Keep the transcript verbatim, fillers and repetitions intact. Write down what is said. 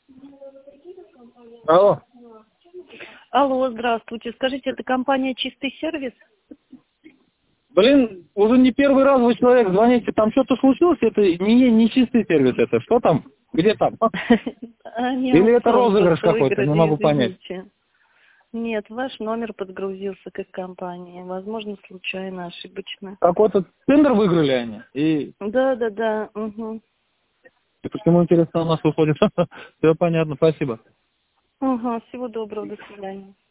Алло. Алло, здравствуйте. Скажите, это компания «Чистый сервис»? Блин, уже не первый раз вы человек звоните, там что-то случилось, это не, не чистый сервис, это что там? Где там? Или это розыгрыш какой-то, не могу понять. Нет, ваш номер подгрузился к компании, возможно, случайно, ошибочно. Какой-то тендер выиграли они? И, Да, да, да. Угу. и почему, интересно, у нас выходит? Все понятно, спасибо. Ага, всего доброго, до свидания.